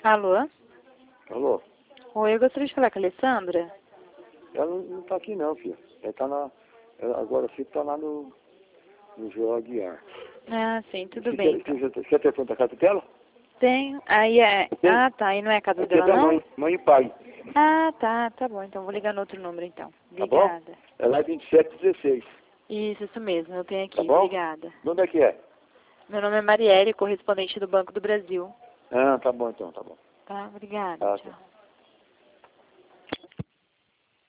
Alô? Alô? Oi, eu gostaria de falar com a Alessandra. Ela não tá aqui não, filha. Ela tá agora sim tá lá no João Aguiar. Ah, sim, tudo bem. Então. Você tem telefone da casa dela? Tenho. Aí é... Ah, tá. Aí não é a casa Aqui é dela, da não? mãe e pai. Ah, tá. Tá bom. Então vou ligar no outro número, então. Tá bom? Obrigada. É lá 2716. Isso mesmo. Eu tenho aqui. Tá bom? Obrigada. De onde é que é? Meu nome é Marielle, correspondente do Banco do Brasil. Ah, tá bom então, tá bom. Tá? Obrigada. Tá, Tchau.